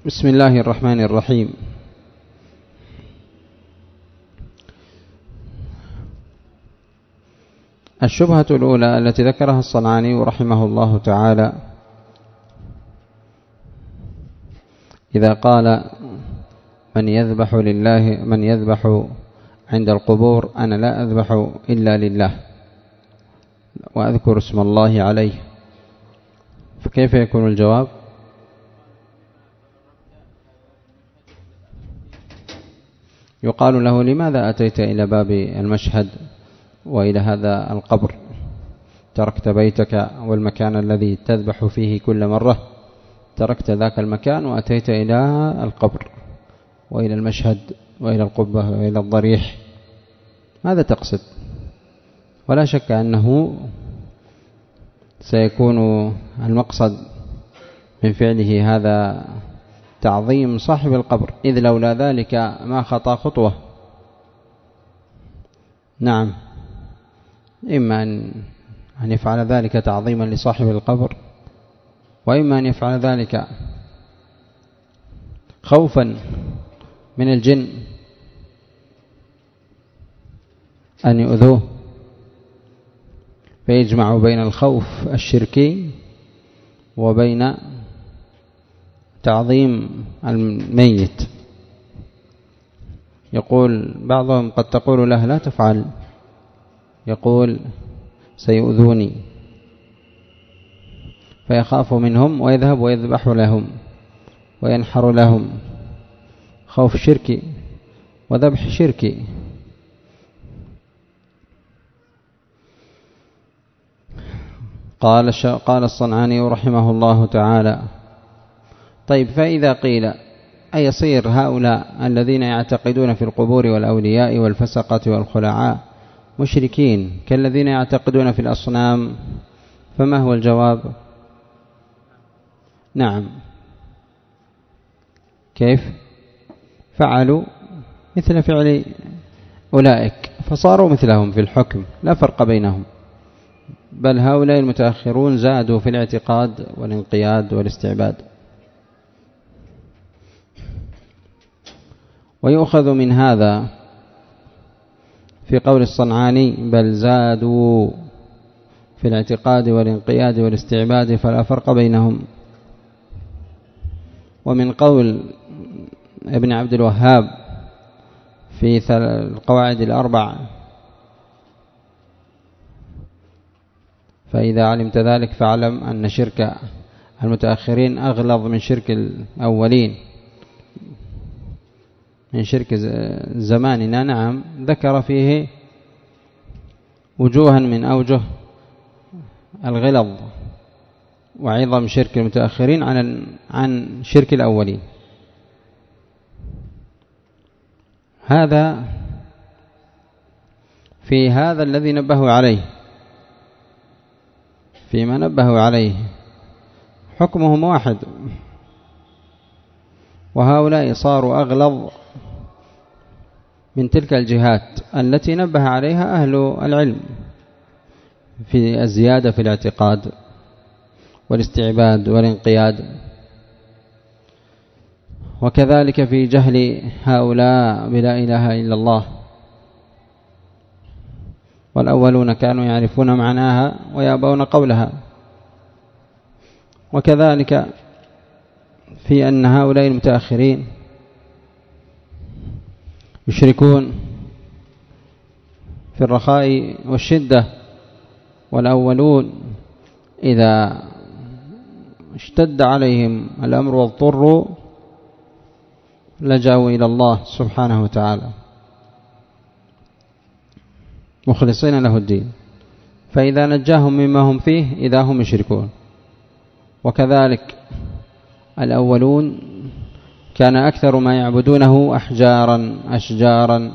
بسم الله الرحمن الرحيم. الشبهة الأولى التي ذكرها الصنعاني رحمه الله تعالى إذا قال من يذبح لله، من يذبح عند القبور، أنا لا أذبح إلا لله وأذكر اسم الله عليه، فكيف يكون الجواب؟ يقال له لماذا أتيت إلى باب المشهد وإلى هذا القبر؟ تركت بيتك والمكان الذي تذبح فيه كل مرة، تركت ذاك المكان وأتيت إلى القبر وإلى المشهد وإلى القبة وإلى الضريح، ماذا تقصد؟ ولا شك أنه سيكون المقصد من فعله هذا تعظيم صاحب القبر، إذ لولا ذلك ما خطى خطوة. نعم، إما أن يفعل ذلك تعظيما لصاحب القبر، وإما أن يفعل ذلك خوفا من الجن أن يؤذوه، فيجمع بين الخوف الشركي وبين تعظيم الميت. يقول بعضهم قد تقول له لا تفعل، يقول سيؤذوني، فيخاف منهم ويذهب ويذبح لهم وينحر لهم، خوف شركي وذبح شركي. قال الصنعاني رحمه الله تعالى: طيب، فإذا قيل أيصير هؤلاء الذين يعتقدون في القبور والأولياء والفسقة والخلعاء مشركين كالذين يعتقدون في الأصنام؟ فما هو الجواب؟ نعم، كيف؟ فعلوا مثل فعل أولئك فصاروا مثلهم في الحكم، لا فرق بينهم، بل هؤلاء المتأخرون زادوا في الاعتقاد والانقياد والاستعباد. ويؤخذ من هذا في قول الصنعاني: بل زادوا في الاعتقاد والانقياد والاستعباد فلا فرق بينهم. ومن قول ابن عبد الوهاب في القواعد الأربع: فإذا علمت ذلك فاعلم أن شرك المتأخرين أغلظ من شرك الأولين، من شرك زماننا. نعم، ذكر فيه وجوها من أوجه الغلظ وعظم شرك المتأخرين عن شرك الأولين. هذا في هذا الذي نبهوا عليه، فيما نبهوا عليه حكمهم واحد، وهؤلاء صاروا أغلظ من تلك الجهات التي نبه عليها أهل العلم في الزيادة في الاعتقاد والاستعباد والانقياد، وكذلك في جهل هؤلاء بلا إله إلا الله. والأولون كانوا يعرفون معناها ويأبون قولها، وكذلك في أن هؤلاء المتأخرين يشركون في الرخاء والشدة، والأولون إذا اشتد عليهم الأمر واضطروا لجأوا إلى الله سبحانه وتعالى مخلصين له الدين، فإذا نجاهم مما هم فيه إذا هم يشركون. وكذلك الأولون كان أكثر ما يعبدونه أشجارا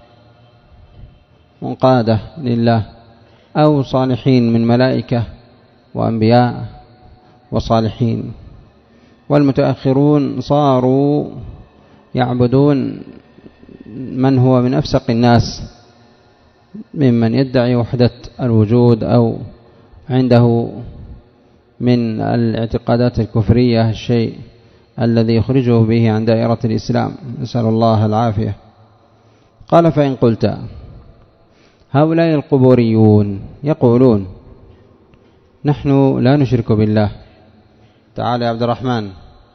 منقادة لله أو صالحين من ملائكة وأنبياء وصالحين. والمتأخرون صاروا يعبدون من هو من أفسق الناس، ممن يدعي وحدة الوجود أو عنده من الاعتقادات الكفرية الشيء الذي يخرجه به عن دائرة الإسلام، نسأل الله العافية. قال: فإن قلت هؤلاء القبوريون يقولون نحن لا نشرك بالله. تعال يا عبد الرحمن،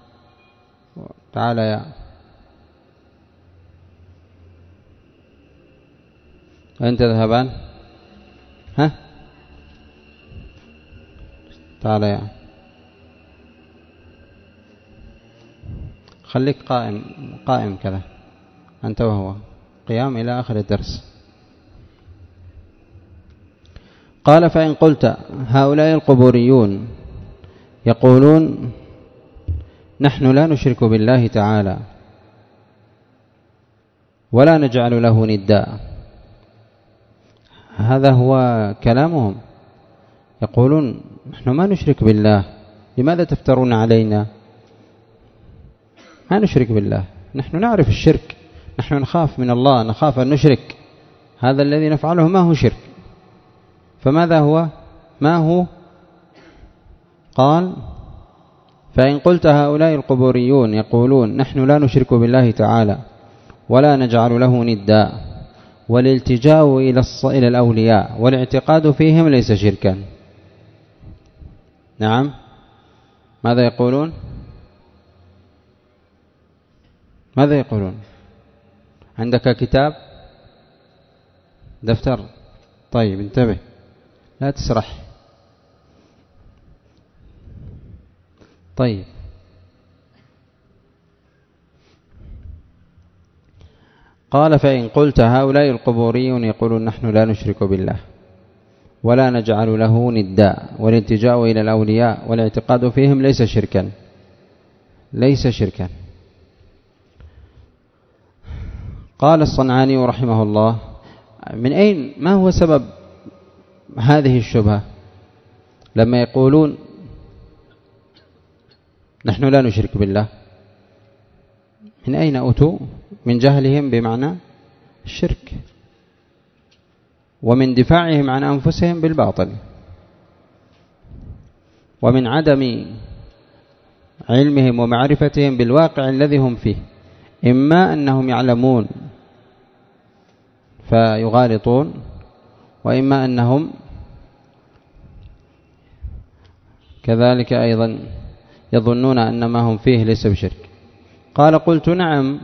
تعال يا، أنت تذهبان؟ ها، تعال يا، خليك قائم كذا أنت وهو، قيام إلى آخر الدرس. قال: فإن قلت هؤلاء القبوريون يقولون نحن لا نشرك بالله تعالى ولا نجعل له نداء، هذا هو كلامهم، يقولون نحن ما نشرك بالله، لماذا تفترون علينا؟ ما نشرك بالله، نحن نعرف الشرك، نحن نخاف من الله، نخاف أن نشرك، هذا الذي نفعله ما هو شرك. فماذا هو؟ ما هو؟ قال: فإن قلت هؤلاء القبوريون يقولون نحن لا نشرك بالله تعالى ولا نجعل له نداء والالتجاء إلى الأولياء والاعتقاد فيهم ليس شركا. نعم، ماذا يقولون؟ ماذا يقولون؟ عندك كتاب، دفتر؟ طيب انتبه، لا تسرح. طيب، قال: فإن قلت هؤلاء القبوريون يقولون نحن لا نشرك بالله ولا نجعل له نداء والالتجاء إلى الأولياء والاعتقاد فيهم ليس شركا، ليس شركا. قال الصنعاني رحمه الله: من أين، ما هو سبب هذه الشبهة لما يقولون نحن لا نشرك بالله؟ من أين أتوا؟ من جهلهم بمعنى الشرك ومن دفاعهم عن أنفسهم بالباطل ومن عدم علمهم ومعرفتهم بالواقع الذي هم فيه، إما أنهم يعلمون فيغالطون، وإما أنهم كذلك أيضا يظنون أن ما هم فيه ليس بشرك. قال: قلت نعم،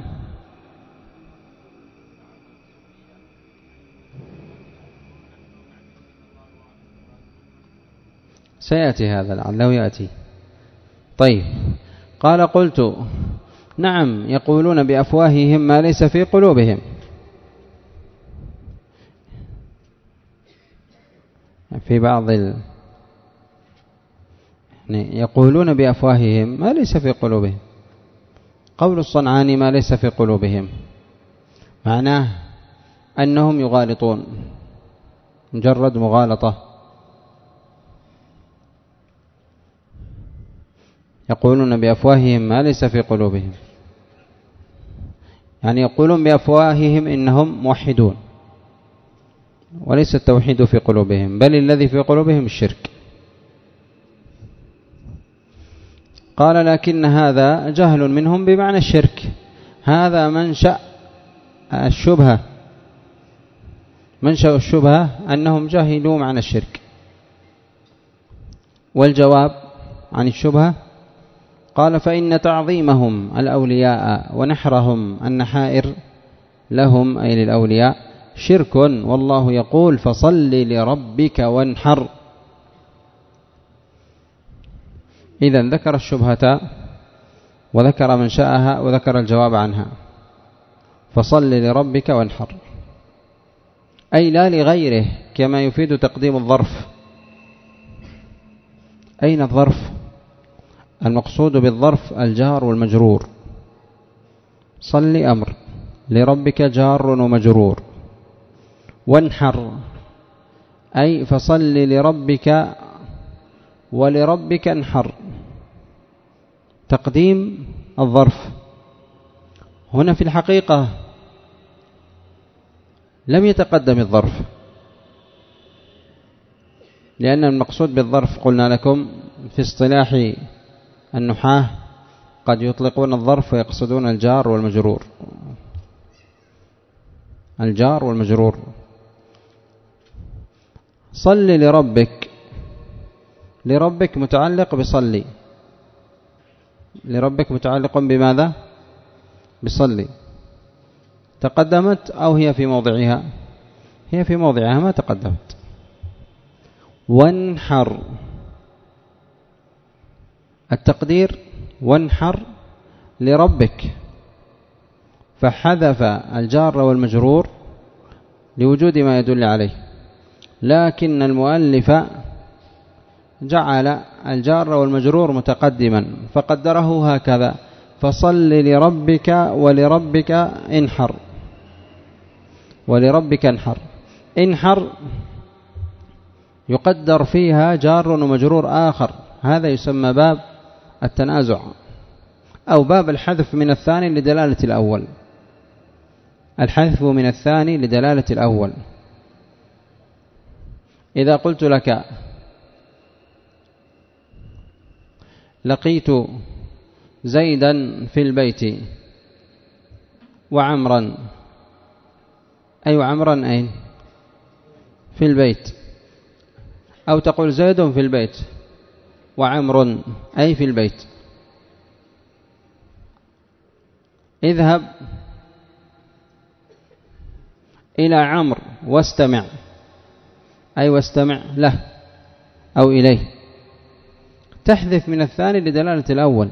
سيأتي هذا لعله يأتي. طيب، قال: قلت نعم، يقولون بأفواههم ما ليس في قلوبهم. في بعض يقولون بأفواههم ما ليس في قلوبهم. قول الصنعاني ما ليس في قلوبهم معناه أنهم يغالطون، مجرد مغالطة. يقولون بأفواههم ما ليس في قلوبهم، يعني يقولون بأفواههم إنهم موحدون، وليس التوحيد في قلوبهم، بل الذي في قلوبهم الشرك. قال: لكن هذا جهل منهم بمعنى الشرك، هذا منشأ الشبهة، منشأ الشبهة أنهم جاهلوا معنى الشرك. والجواب عن الشبهة قال: فإن تعظيمهم الأولياء ونحرهم النحائر لهم أي للأولياء شرك، والله يقول: فصل لربك وانحر. إذن ذكر الشبهة وذكر منشأها وذكر الجواب عنها. فصل لربك وانحر أي لا لغيره، كما يفيد تقديم الظرف. أين الظرف؟ المقصود بالظرف الجار والمجرور. صل أمر، لربك جار ومجرور، وانحر أي فصل لربك ولربك انحر. تقديم الظرف هنا في الحقيقة لم يتقدم الظرف، لأن المقصود بالظرف قلنا لكم في اصطلاح النحاة قد يطلقون الظرف ويقصدون الجار والمجرور. الجار والمجرور. صل لربك، لربك متعلق بصلي، لربك متعلق بماذا؟ بصلي. تقدمت أو هي في موضعها؟ هي في موضعها ما تقدمت. وانحر، التقدير وانحر لربك، فحذف الجار والمجرور لوجود ما يدل عليه، لكن المؤلف جعل الجار والمجرور متقدما فقدره هكذا: فصل لربك ولربك انحر، ولربك انحر. انحر يقدر فيها جار ومجرور آخر، هذا يسمى باب التنازع أو باب الحذف من الثاني لدلالة الأول. الحذف من الثاني لدلالة الأول. إذا قلت لك لقيت زيدا في البيت وعمرا، أي وعمرا أين؟ في البيت. أو تقول زيد في البيت وعمر أي في البيت. اذهب إلى عمرو واستمع، أي واستمع له أو إليه. تحذف من الثاني لدلالة الأول،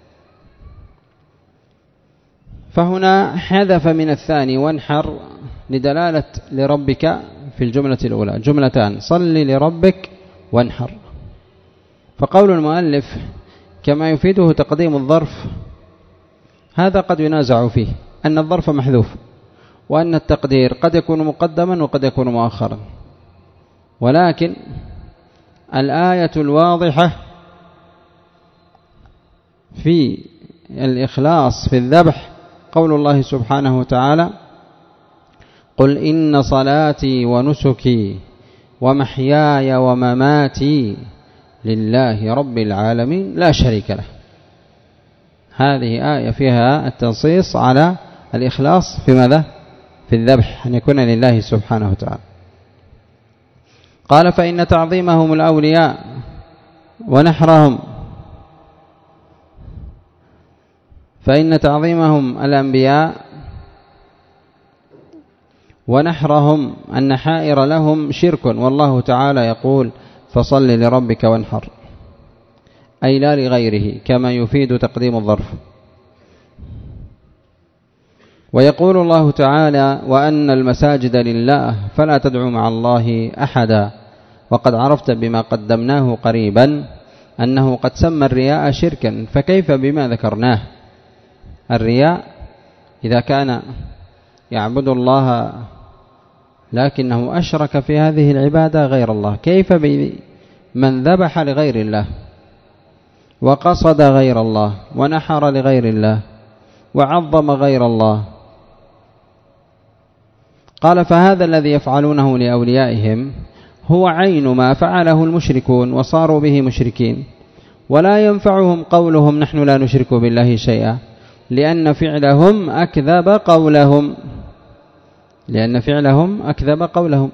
فهنا حذف من الثاني وانحر لدلالة لربك في الجملة الأولى. جملتان: صل لربك وانحر. فقول المؤلف كما يفيده تقديم الظرف هذا قد ينازع فيه، أن الظرف محذوف، وأن التقدير قد يكون مقدما وقد يكون مؤخرا، ولكن الآية الواضحة في الإخلاص في الذبح قول الله سبحانه وتعالى: قل إن صلاتي ونسكي ومحياي ومماتي لله رب العالمين لا شريك له. هذه آية فيها التنصيص على الإخلاص في ماذا؟ في الذبح، أن يكون لله سبحانه وتعالى. قال: فإن تعظيمهم الأولياء ونحرهم، فإن تعظيمهم الأنبياء ونحرهم النحائر لهم شرك، والله تعالى يقول: فصل لربك وانحر، أي لا لغيره، كما يفيد تقديم الظرف. ويقول الله تعالى: وأن المساجد لله فلا تدعوا مع الله أحدا. وقد عرفت بما قدمناه قريبا أنه قد سمى الرياء شركا، فكيف بما ذكرناه؟ الرياء إذا كان يعبد الله لكنه أشرك في هذه العبادة غير الله، كيف بمن ذبح لغير الله وقصد غير الله ونحر لغير الله وعظم غير الله؟ قال: فهذا الذي يفعلونه لأوليائهم هو عين ما فعله المشركون وصاروا به مشركين، ولا ينفعهم قولهم نحن لا نشرك بالله شيئا، لأن فعلهم أكذب قولهم، لأن فعلهم أكذب قولهم.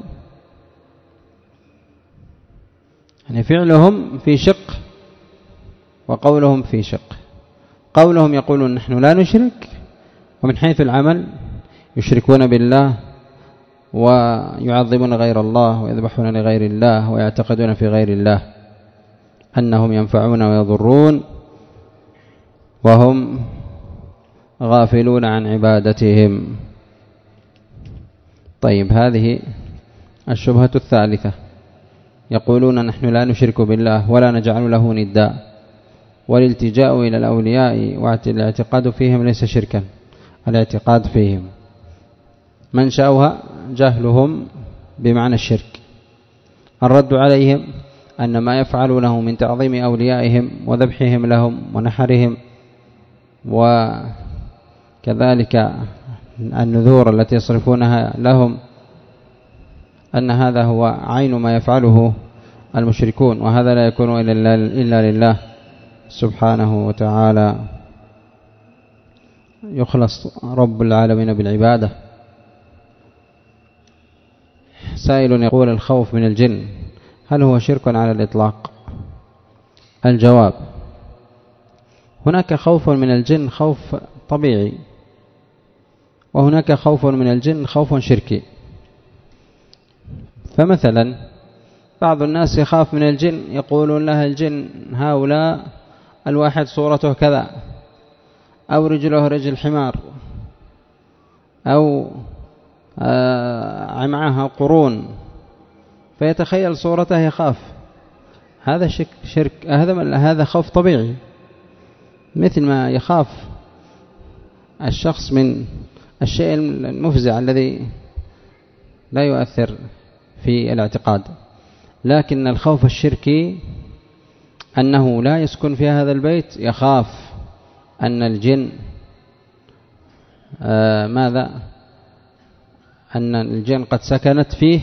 يعني فعلهم في شق وقولهم في شق. قولهم يقولون نحن لا نشرك، ومن حيث العمل يشركون بالله ويعظمون غير الله ويذبحون لغير الله ويعتقدون في غير الله أنهم ينفعون ويضرون، وهم غافلون عن عبادتهم. طيب، هذه الشبهة الثالثة، يقولون نحن لا نشرك بالله ولا نجعل له نداء، والالتجاء إلى الأولياء والاعتقاد فيهم ليس شركا، الاعتقاد فيهم منشأها جهلهم بمعنى الشرك. الرد عليهم أن ما يفعلونه من تعظيم أوليائهم وذبحهم لهم ونحرهم وكذلك النذور التي يصرفونها لهم، أن هذا هو عين ما يفعله المشركون، وهذا لا يكون إلا لله سبحانه وتعالى. يخلص رب العالمين بالعبادة. سائل يقول: الخوف من الجن هل هو شرك على الإطلاق؟ الجواب: هناك خوف من الجن خوف طبيعي، وهناك خوف من الجن خوف شركي. فمثلا بعض الناس يخاف من الجن، يقولون له الجن هؤلاء الواحد صورته كذا، أو رجله رجل حمار، أو معها قرون، فيتخيل صورته يخاف. هذا شرك، هذا خوف طبيعي، مثل ما يخاف الشخص من الشيء المفزع الذي لا يؤثر في الاعتقاد. لكن الخوف الشركي أنه لا يسكن في هذا البيت، يخاف أن الجن أن الجن قد سكنت فيه،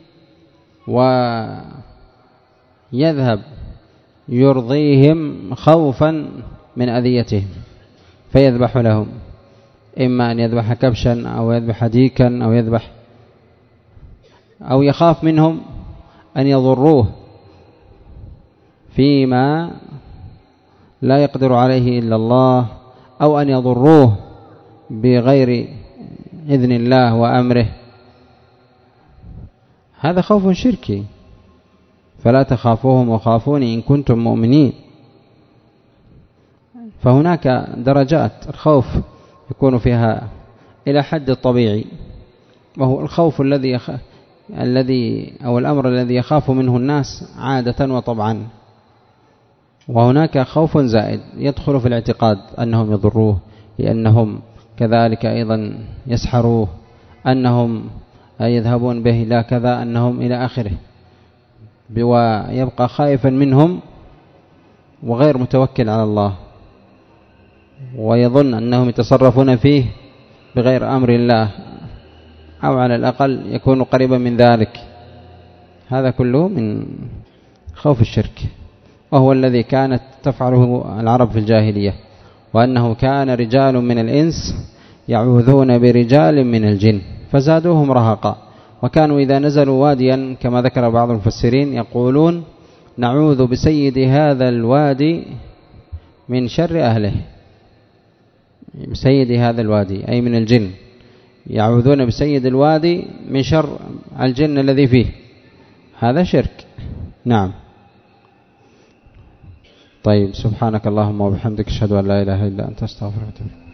ويذهب يرضيهم خوفا من أذيتهم فيذبح لهم، إما أن يذبح كبشا أو يذبح ديكا أو يخاف منهم أن يضروه فيما لا يقدر عليه إلا الله، أو أن يضروه بغير إذن الله وأمره. هذا خوف شركي، فلا تخافوهم وخافوني إن كنتم مؤمنين. فهناك درجات الخوف يكون فيها إلى حد الطبيعي، وهو الخوف أو الأمر الذي يخاف منه الناس عادة وطبعا. وهناك خوف زائد يدخل في الاعتقاد أنهم يضروه، لأنهم كذلك أيضا يسحروه، أنهم يذهبون به لا كذا، أنهم إلى آخره، ويبقى خائفا منهم وغير متوكل على الله، ويظن أنهم يتصرفون فيه بغير أمر الله، أو على الأقل يكون قريبا من ذلك. هذا كله من خوف الشرك، وهو الذي كانت تفعله العرب في الجاهلية، وأنه كان رجال من الإنس يعوذون برجال من الجن فزادوهم رهقا، وكانوا إذا نزلوا واديا كما ذكر بعض المفسرين يقولون: نعوذ بسيد هذا الوادي من شر أهله. بسيد هذا الوادي أي من الجن، يعوذون بسيد الوادي من شر الجن الذي فيه. هذا شرك. نعم. طيب، سبحانك اللهم وبحمدك، أشهد أن لا إله إلا أنت، أستغفرك وأتوب إليك.